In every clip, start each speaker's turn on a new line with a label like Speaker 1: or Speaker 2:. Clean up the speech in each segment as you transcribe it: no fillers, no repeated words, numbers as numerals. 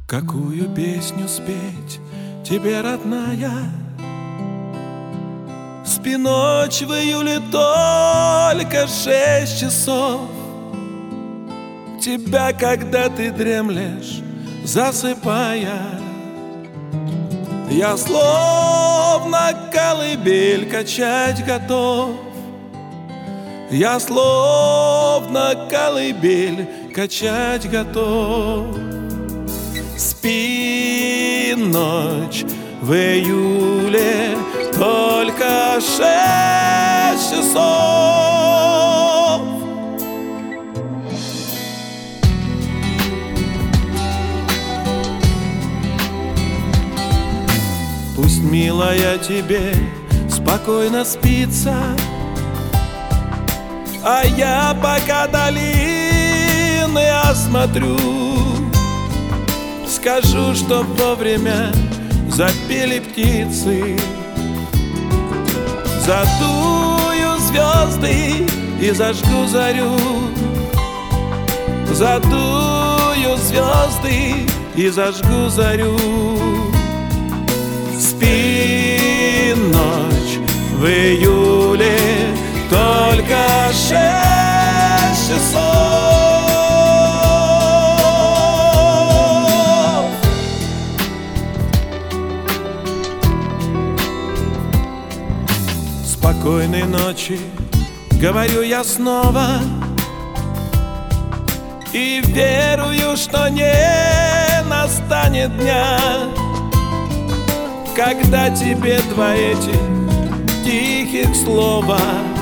Speaker 1: Какую песню спеть тебе, родная? Спи ночь в июле только 6 часов. Тебя, когда ты дремлешь, засыпая, я словно колыбель качать готов. Я словно колыбель качать готов. Спи ночь в июле только 6 часов. Пусть, милая, тебе спокойно спится, а я пока долины осмотрю. Скажу, чтоб вовремя запели птицы. Задую звезды и зажгу зарю. Задую звезды и зажгу зарю. Спи ночь в июле только 6 часов. Спокойной ночи, говорю я снова, и верую, что не настанет дня, когда тебе два этих тихих слова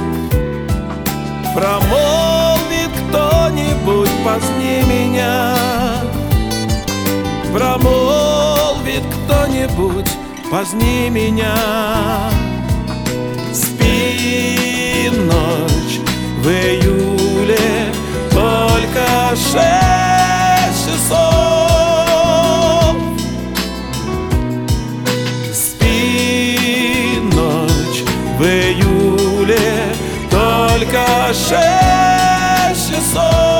Speaker 1: промолвит кто-нибудь позднее меня. Промолвит кто-нибудь позднее меня. Спи ночь в июле только 6 часов. Спи ночь в июле только 6 часов.